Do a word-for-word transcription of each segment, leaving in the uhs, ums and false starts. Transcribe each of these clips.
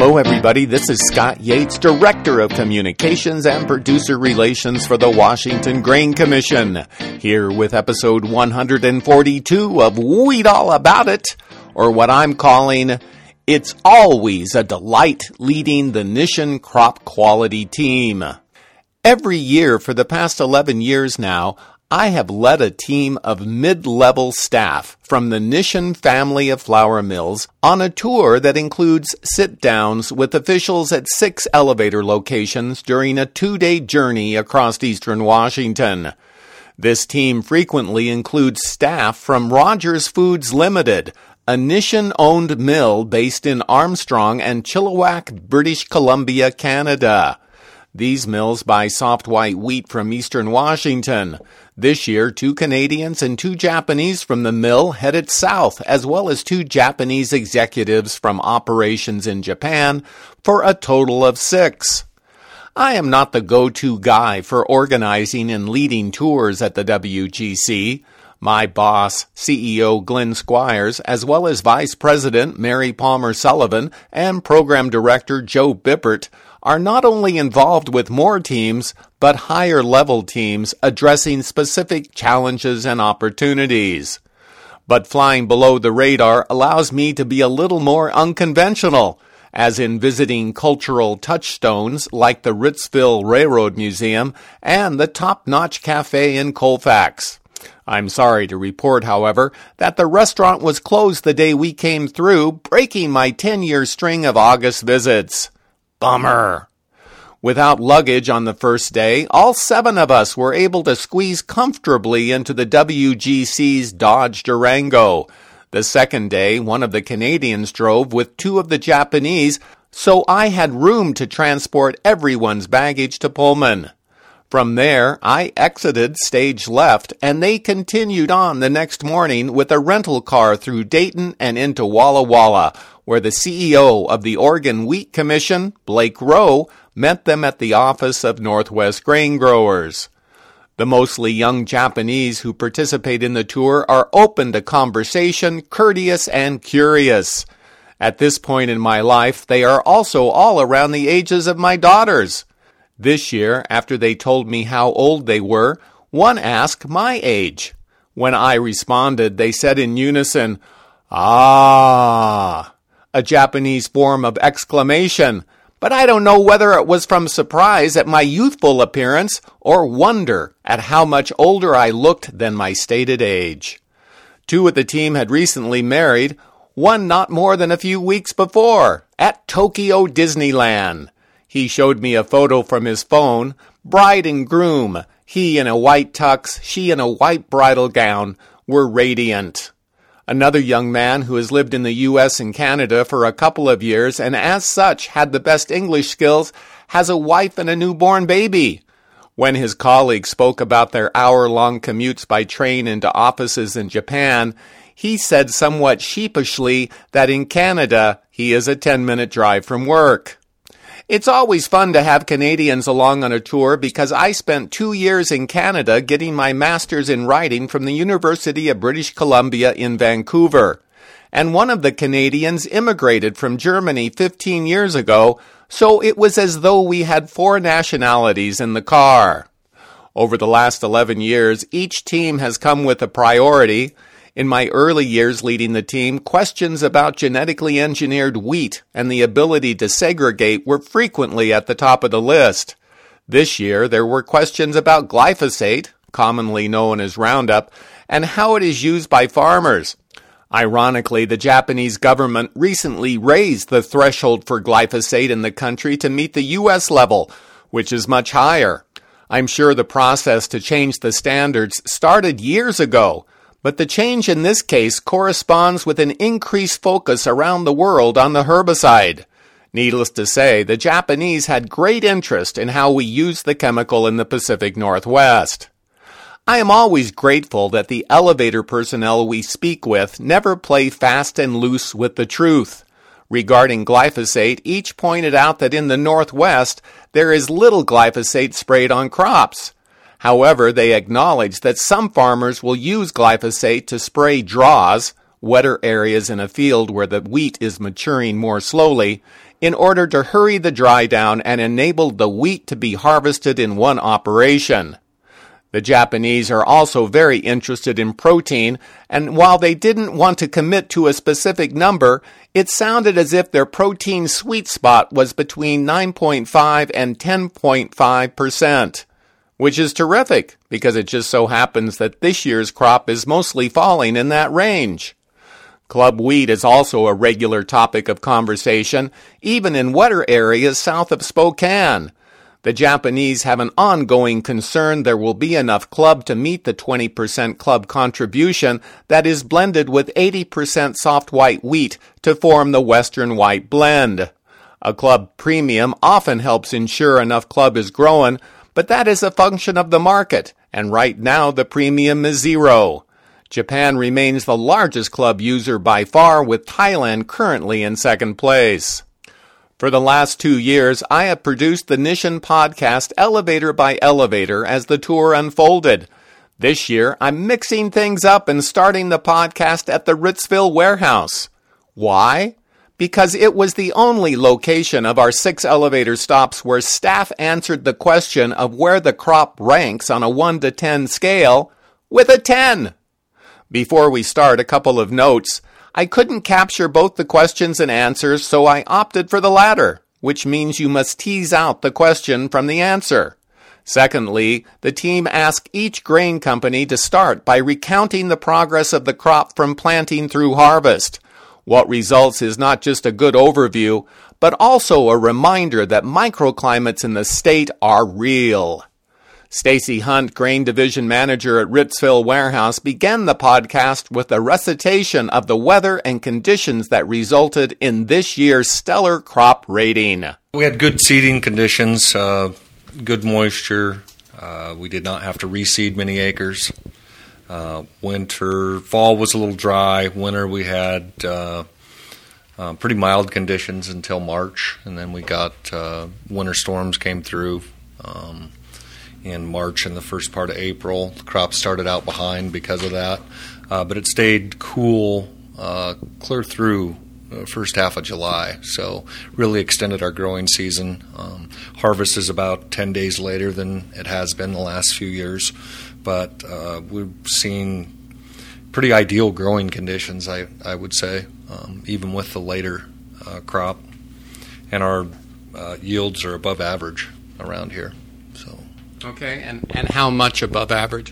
Hello, everybody. This is Scott Yates, Director of Communications and Producer Relations for the Washington Grain Commission, here with episode one hundred forty-two of Weed All About It, or what I'm calling, It's Always a Delight Leading the Nishan Crop Quality Team. Every year for the past eleven years now, I have led a team of mid-level staff from the Nishan family of flour mills on a tour that includes sit-downs with officials at six elevator locations during a two-day journey across eastern Washington. This team frequently includes staff from Rogers Foods Limited, a Nishan-owned mill based in Armstrong and Chilliwack, British Columbia, Canada. These mills buy soft white wheat from eastern Washington. This year, two Canadians and two Japanese from the mill headed south, as well as two Japanese executives from operations in Japan, for a total of six. I am not the go-to guy for organizing and leading tours at the W G C. My boss, C E O Glenn Squires, as well as Vice President Mary Palmer Sullivan and Program Director Joe Bippert, are not only involved with more teams, but higher-level teams addressing specific challenges and opportunities. But flying below the radar allows me to be a little more unconventional, as in visiting cultural touchstones like the Ritzville Railroad Museum and the top-notch cafe in Colfax. I'm sorry to report, however, that the restaurant was closed the day we came through, breaking my ten-year string of August visits. Bummer. Without luggage on the first day, all seven of us were able to squeeze comfortably into the W G C's Dodge Durango. The second day, one of the Canadians drove with two of the Japanese, so I had room to transport everyone's baggage to Pullman. From there, I exited stage left, and they continued on the next morning with a rental car through Dayton and into Walla Walla, where the C E O of the Oregon Wheat Commission, Blake Rowe, met them at the office of Northwest Grain Growers. The mostly young Japanese who participate in the tour are open to conversation, courteous, and curious. At this point in my life, they are also all around the ages of my daughters. This year, after they told me how old they were, one asked my age. When I responded, they said in unison, "Ah," a Japanese form of exclamation, but I don't know whether it was from surprise at my youthful appearance or wonder at how much older I looked than my stated age. Two of the team had recently married, one not more than a few weeks before, at Tokyo Disneyland. He showed me a photo from his phone, bride and groom, he in a white tux, she in a white bridal gown, were radiant. Another young man who has lived in the U S and Canada for a couple of years and as such had the best English skills has a wife and a newborn baby. When his colleagues spoke about their hour-long commutes by train into offices in Japan, he said somewhat sheepishly that in Canada he is a ten-minute drive from work. It's always fun to have Canadians along on a tour because I spent two years in Canada getting my master's in writing from the University of British Columbia in Vancouver. And one of the Canadians immigrated from Germany fifteen years ago, so it was as though we had four nationalities in the car. Over the last eleven years, each team has come with a priority. In my early years leading the team, questions about genetically engineered wheat and the ability to segregate were frequently at the top of the list. This year, there were questions about glyphosate, commonly known as Roundup, and how it is used by farmers. Ironically, the Japanese government recently raised the threshold for glyphosate in the country to meet the U S level, which is much higher. I'm sure the process to change the standards started years ago, but the change in this case corresponds with an increased focus around the world on the herbicide. Needless to say, the Japanese had great interest in how we use the chemical in the Pacific Northwest. I am always grateful that the elevator personnel we speak with never play fast and loose with the truth. Regarding glyphosate, each pointed out that in the Northwest there is little glyphosate sprayed on crops. However, they acknowledge that some farmers will use glyphosate to spray draws, wetter areas in a field where the wheat is maturing more slowly, in order to hurry the dry down and enable the wheat to be harvested in one operation. The Japanese are also very interested in protein, and while they didn't want to commit to a specific number, it sounded as if their protein sweet spot was between nine point five and ten point five percent, which is terrific because it just so happens that this year's crop is mostly falling in that range. Club wheat is also a regular topic of conversation, even in wetter areas south of Spokane. The Japanese have an ongoing concern there will be enough club to meet the twenty percent club contribution that is blended with eighty percent soft white wheat to form the Western white blend. A club premium often helps ensure enough club is grown, but that is a function of the market, and right now the premium is zero. Japan remains the largest club user by far, with Thailand currently in second place. For the last two years, I have produced the Nishin podcast Elevator by Elevator as the tour unfolded. This year, I'm mixing things up and starting the podcast at the Ritzville warehouse. Why? Because it was the only location of our six elevator stops where staff answered the question of where the crop ranks on a one to ten scale with a ten. Before we start, a couple of notes. I couldn't capture both the questions and answers, so I opted for the latter, which means you must tease out the question from the answer. Secondly, the team asked each grain company to start by recounting the progress of the crop from planting through harvest. What results is not just a good overview, but also a reminder that microclimates in the state are real. Stacy Hunt, Grain Division Manager at Ritzville Warehouse, began the podcast with a recitation of the weather and conditions that resulted in this year's stellar crop rating. We had good seeding conditions, uh, good moisture. Uh, we did not have to reseed many acres. Uh, winter, fall was a little dry. Winter we had uh, uh, pretty mild conditions until March, and then we got uh, winter storms came through. Um, in March and the first part of April. The crop started out behind because of that, uh, but it stayed cool uh, clear through the first half of July, so really extended our growing season. Um, harvest is about ten days later than it has been the last few years, but uh, we've seen pretty ideal growing conditions, I, I would say, um, even with the later uh, crop, and our uh, yields are above average around here. Okay, and, and how much above average?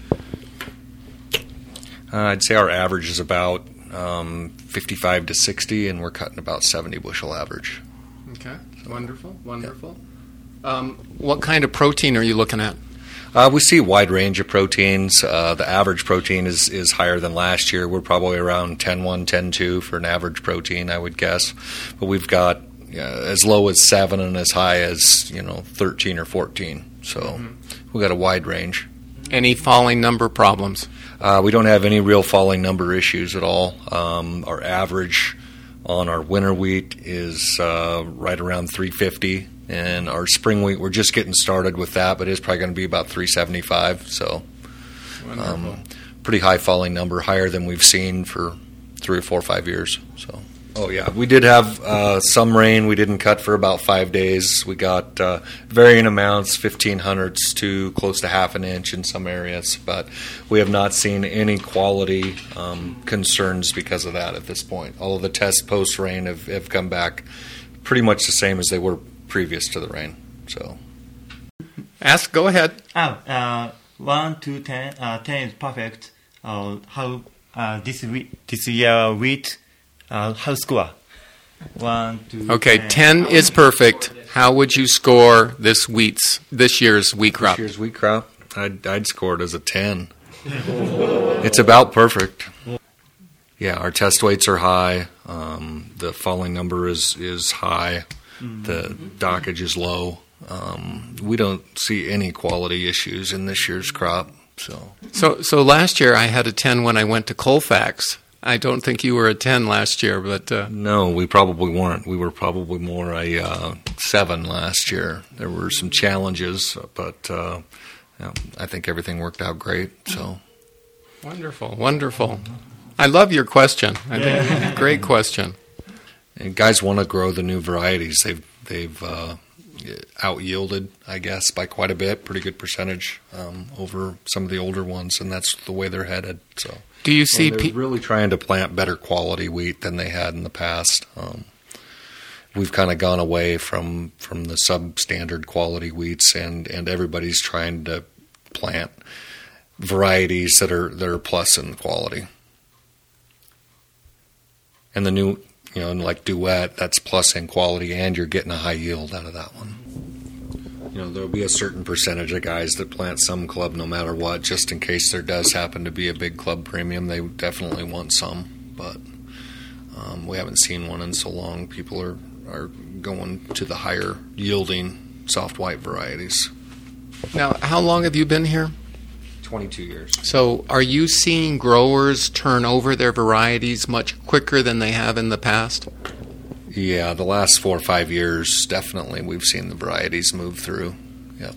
Uh, I'd say our average is about um, fifty-five to sixty, and we're cutting about seventy bushel average. Okay, wonderful, wonderful. Yeah. Um, what kind of protein are you looking at? Uh, we see a wide range of proteins. Uh, the average protein is, is higher than last year. We're probably around ten one, ten two for an average protein, I would guess. But we've got uh, as low as seven and as high as, you know, thirteen or fourteen. So mm-hmm. We've got a wide range. Any falling number problems? Uh, we don't have any real falling number issues at all. Um, our average on our winter wheat is uh, right around three fifty, and our spring wheat, we're just getting started with that, but it's probably going to be about three seventy-five. So um, pretty high falling number, higher than we've seen for three or four or five years. So. Oh, yeah. We did have uh, some rain. We didn't cut for about five days. We got uh, varying amounts, fifteen hundredths to close to half an inch in some areas. But we have not seen any quality um, concerns because of that at this point. All of the tests post-rain have, have come back pretty much the same as they were previous to the rain. So, Ask, go ahead. Oh, uh, one to ten. Uh, ten is perfect. Uh, how uh, this, wheat, this year wheat... Uh, how score? One, two, okay, ten. ten is perfect. How would you score this wheat's this year's wheat crop? This year's wheat crop, I'd, I'd score it as a ten. It's about perfect. Yeah, our test weights are high. Um, the falling number is is high. Mm-hmm. The dockage is low. Um, we don't see any quality issues in this year's crop. So, so, so last year I had a ten when I went to Colfax. I don't think you were a ten last year, but... Uh... No, we probably weren't. We were probably more a uh, seven last year. There were some challenges, but uh, you know, I think everything worked out great. So, Wonderful, wonderful. I love your question. I think great question. And guys want to grow the new varieties. They've they've uh, out yielded, I guess, by quite a bit, pretty good percentage um, over some of the older ones, and that's the way they're headed. So, do you see they're pe- really trying to plant better quality wheat than they had in the past? Um, we've kind of gone away from from the substandard quality wheats, and, and everybody's trying to plant varieties that are that are plus in quality. And the new, you know, like Duet, that's plus in quality, and you're getting a high yield out of that one. You know, there'll be a certain percentage of guys that plant some club no matter what, just in case there does happen to be a big club premium. They definitely want some, but um, we haven't seen one in so long. People are, are going to the higher yielding soft white varieties. Now, how long have you been here? twenty-two years. So are you seeing growers turn over their varieties much quicker than they have in the past? Yeah, the last four or five years, definitely we've seen the varieties move through. Yep.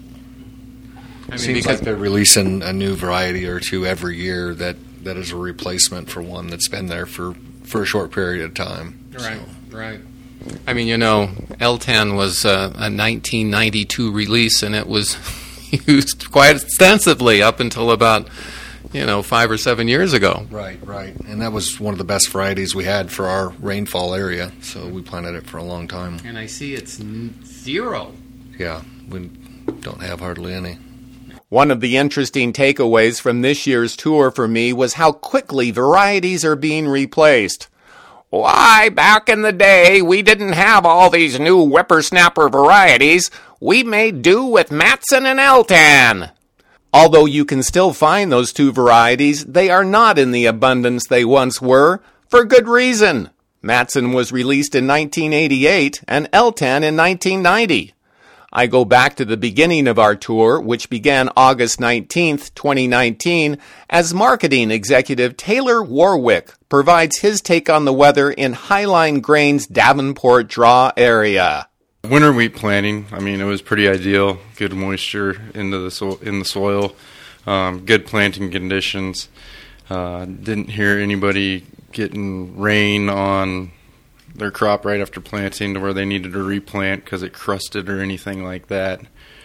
I mean, Seems like they're releasing a new variety or two every year that, that is a replacement for one that's been there for, for a short period of time. Right, so. right. I mean, you know, L ten was uh, a nineteen ninety-two release, and it was used quite extensively up until about, you know, five or seven years ago. Right, right. And that was one of the best varieties we had for our rainfall area, so we planted it for a long time. And I see it's n- zero. Yeah, we don't have hardly any. One of the interesting takeaways from this year's tour for me was how quickly varieties are being replaced. Why, back in the day, we didn't have all these new whippersnapper varieties. We made do with Matson and L ten. Although you can still find those two varieties, they are not in the abundance they once were, for good reason. Matson was released in nineteen eighty-eight and L ten in nineteen ninety. I go back to the beginning of our tour, which began August nineteenth, twenty nineteen, as marketing executive Taylor Warwick provides his take on the weather in Highline Grain's Davenport Draw area. Winter wheat planting, I mean, it was pretty ideal. Good moisture into the so- in the soil, um, good planting conditions. Uh, didn't hear anybody getting rain on their crop right after planting to where they needed to replant because it crusted or anything like that.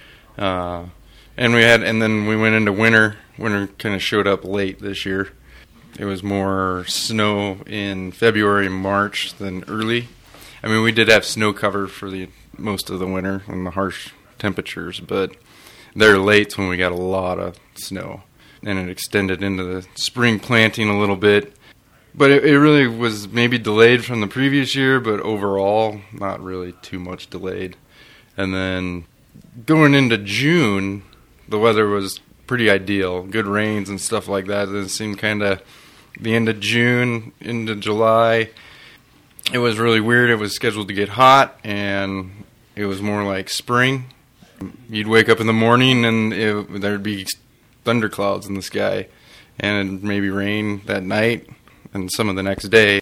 Uh, and we had, and then we went into winter. Winter kind of showed up late this year. It was more snow in February and March than early. I mean, we did have snow cover for the most of the winter and the harsh temperatures, but they're late when we got a lot of snow, and it extended into the spring planting a little bit. But it, it really was maybe delayed from the previous year, but overall, not really too much delayed. And then going into June, the weather was pretty ideal. Good rains and stuff like that. It seemed kind of the end of June into July. It was really weird. It was scheduled to get hot, and it was more like spring. You'd wake up in the morning, and it, there'd be thunderclouds in the sky, and maybe rain that night and some of the next day.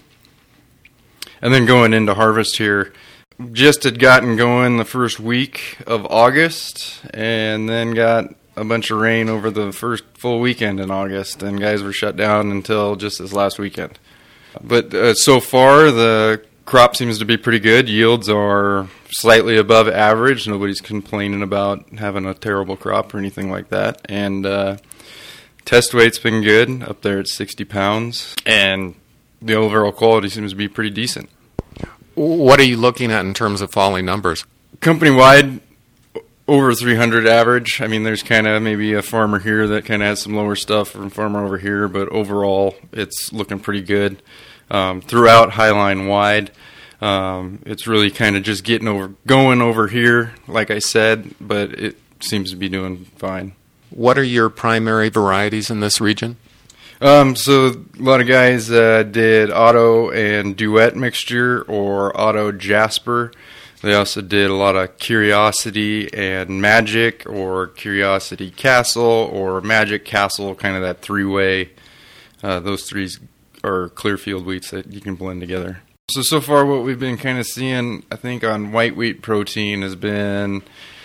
And then going into harvest here, just had gotten going the first week of August, and then got a bunch of rain over the first full weekend in August, and guys were shut down until just this last weekend. But uh, so far, the crop seems to be pretty good. Yields are slightly above average. Nobody's complaining about having a terrible crop or anything like that. And uh, test weight's been good, up there at sixty pounds. And the overall quality seems to be pretty decent. What are you looking at in terms of falling numbers? Company-wide, over three hundred average. I mean, there's kind of maybe a farmer here that kind of has some lower stuff from farmer over here, but overall, it's looking pretty good. Um, throughout Highline wide, um, it's really kind of just getting over, going over here, like I said, but it seems to be doing fine. What are your primary varieties in this region? Um, so a lot of guys uh, did Auto and Duet mixture or Auto Jasper. They also did a lot of Curiosity and Magic, or Curiosity Castle, or Magic Castle, kind of that three-way. Uh, those three are Clearfield wheats that you can blend together. So, so far what we've been kind of seeing, I think, on white wheat protein has been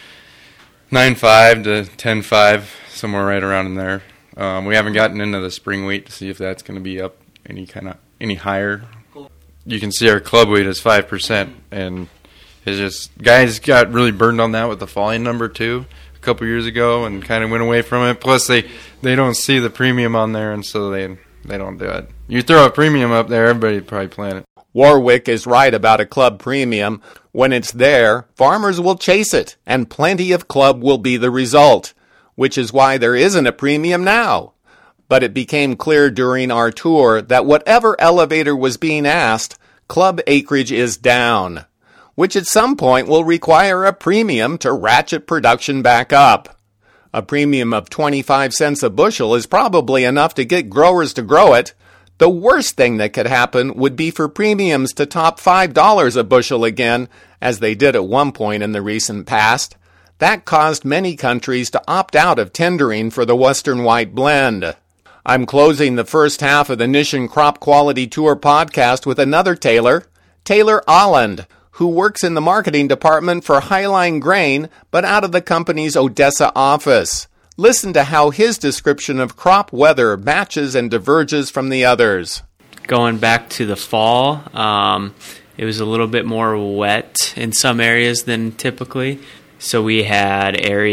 nine point five to ten point five, somewhere right around in there. Um, we haven't gotten into the spring wheat to see if that's going to be up any kind of any higher. you can see our club weight is five percent, and it's just guys got really burned on that with the falling number too a couple years ago, and kind of went away from it. Plus, they they don't see the premium on there, and so they they don't do it. You throw a premium up there, everybody'd probably plant it. Warwick is right about a club premium. When it's there, farmers will chase it, and plenty of club will be the result, which is why there isn't a premium now. But it became clear during our tour that whatever elevator was being asked, club acreage is down, which at some point will require a premium to ratchet production back up. A premium of twenty-five cents a bushel is probably enough to get growers to grow it. The worst thing that could happen would be for premiums to top five dollars a bushel again, as they did at one point in the recent past. That caused many countries to opt out of tendering for the Western White Blend. I'm closing the first half of the Nishan Crop Quality Tour podcast with another Taylor, Taylor Olland, who works in the marketing department for Highline Grain, but out of the company's Odessa office. Listen to how his description of crop weather matches and diverges from the others. Going back to the fall, um, it was a little bit more wet in some areas than typically. So we had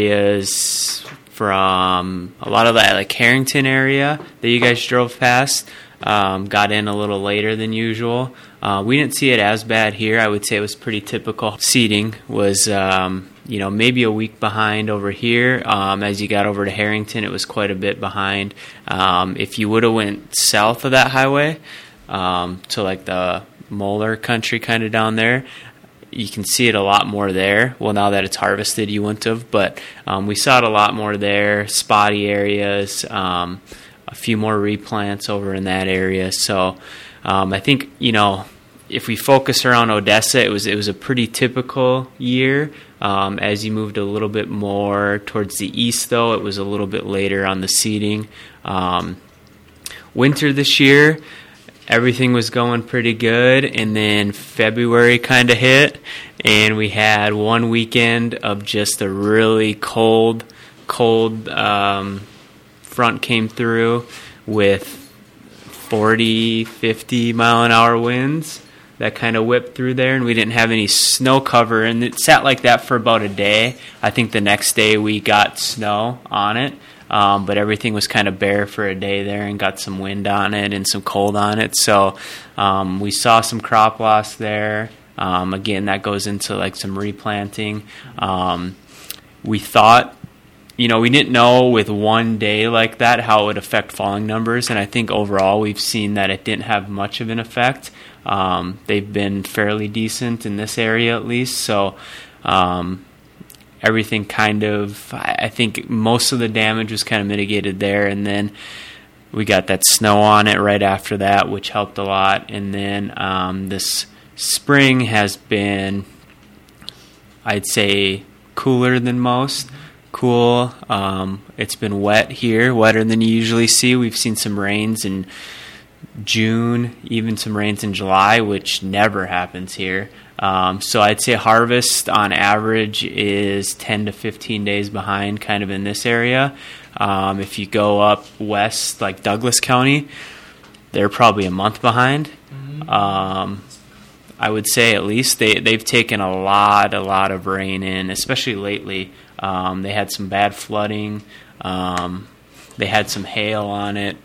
areas from a lot of that, like Harrington area that you guys drove past, um, got in a little later than usual. Uh, we didn't see it as bad here. I would say it was pretty typical. Seeding was, um, you know, maybe a week behind over here. Um, as you got over to Harrington, it was quite a bit behind. Um, if you would have went south of that highway um, to like the Moeller country kind of down there, you can see it a lot more there. Well, now that it's harvested, you wouldn't have, but um, we saw it a lot more there, spotty areas, um, a few more replants over in that area. So um, I think, you know, if we focus around Odessa, it was it was a pretty typical year. Um, as you moved a little bit more towards the east, though, it was a little bit later on the seeding. Um, winter this year, everything was going pretty good, and then February kind of hit, and we had one weekend of just a really cold, cold um, front came through with forty, fifty mile an hour winds that kind of whipped through there, and we didn't have any snow cover, and it sat like that for about a day. I think the next day we got snow on it. Um, but everything was kind of bare for a day there and got some wind on it and some cold on it. So um, we saw some crop loss there. Um, again, that goes into like some replanting. Um, we thought, you know, we didn't know with one day like that how it would affect falling numbers. And I think overall we've seen that it didn't have much of an effect. Um, they've been fairly decent in this area at least. So um everything kind of, I think most of the damage was kind of mitigated there, and then we got that snow on it right after that, which helped a lot. And then um, this spring has been, I'd say, cooler than most. Cool. Um, it's been wet here, wetter than you usually see. We've seen some rains in June, even some rains in July, which never happens here. Um, so I'd say harvest on average is ten to fifteen days behind kind of in this area. Um, if you go up west, like Douglas County, they're probably a month behind. Mm-hmm. Um, I would say at least they, they've taken a lot, a lot of rain in, especially lately. Um, they had some bad flooding. Um, they had some hail on it.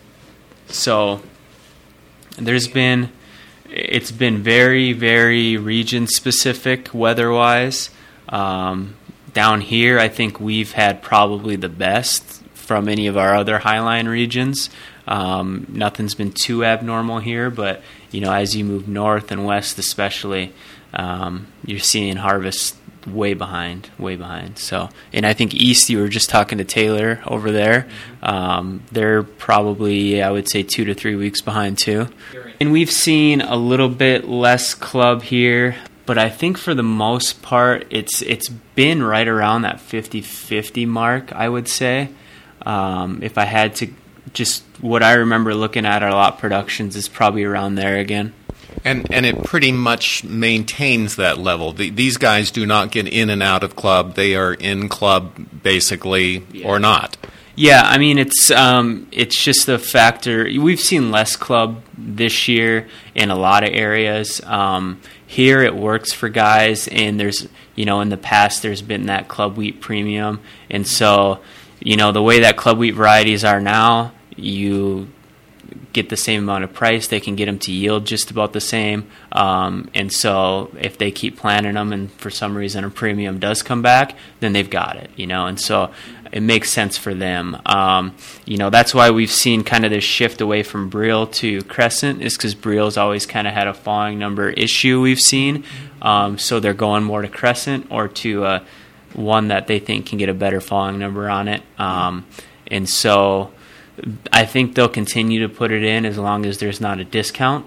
So there's been... It's been very, very region-specific weather-wise. Um, down here, I think we've had probably the best from any of our other Highline regions. Um, nothing's been too abnormal here, but you know, as you move north and west, especially, um, you're seeing harvest way behind, way behind. So, and I think east, you were just talking to Taylor over there. Um, they're probably, I would say, two to three weeks behind too. And we've seen a little bit less club here, but I think for the most part, it's it's been right around that fifty-fifty mark, I would say. Um, if I had to, just what I remember looking at our lot productions is probably around there again. And and it pretty much maintains that level. The, these guys do not get in and out of club. They are in club basically, yeah. Or not. Yeah, I mean it's um, it's just a factor. We've seen less club this year in a lot of areas. Um, here it works for guys, and there's you know in the past there's been that club wheat premium, and so you know the way that club wheat varieties are now, you get the same amount of price. They can get them to yield just about the same, um, and so if they keep planting them, and for some reason a premium does come back, then they've got it, you know, and so it makes sense for them. Um, you know, that's why we've seen kind of this shift away from Brielle to Crescent, is because Brielle's always kind of had a falling number issue we've seen, um, so they're going more to Crescent or to uh, one that they think can get a better falling number on it, um, and so I think they'll continue to put it in as long as there's not a discount,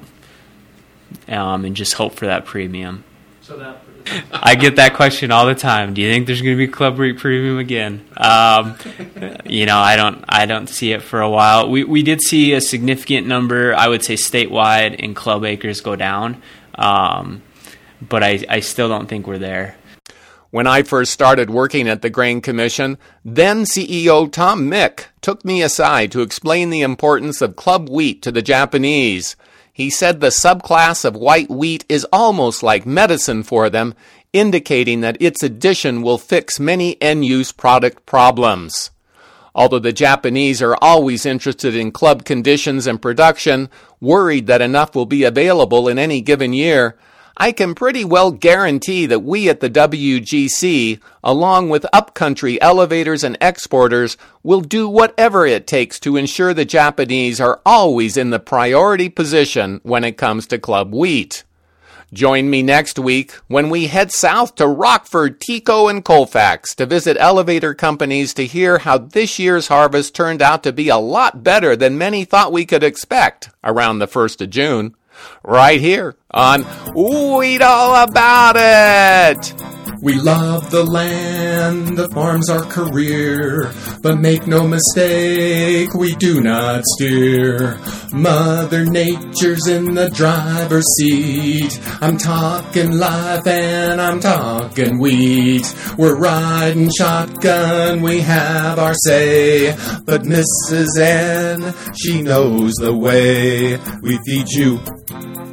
um, and just hope for that premium. So that I get that question all the time. Do you think there's going to be club wheat premium again? Um, you know, I don't. I don't see it for a while. We we did see a significant number, I would say statewide, in club acres go down, um, but I I still don't think we're there. When I first started working at the Grain Commission, then C E O Tom Mick took me aside to explain the importance of club wheat to the Japanese. He said the subclass of white wheat is almost like medicine for them, indicating that its addition will fix many end-use product problems. Although the Japanese are always interested in club conditions and production, worried that enough will be available in any given year, I can pretty well guarantee that we at the W G C, along with upcountry elevators and exporters, will do whatever it takes to ensure the Japanese are always in the priority position when it comes to club wheat. Join me next week when we head south to Rockford, Tico, and Colfax to visit elevator companies to hear how this year's harvest turned out to be a lot better than many thought we could expect around the first of June. Right here on Wheat All About It. We love the land, the farm's our career, but make no mistake, we do not steer. Mother Nature's in the driver's seat. I'm talking life and I'm talking wheat. We're riding shotgun, we have our say, but Missus N, she knows the way. We feed you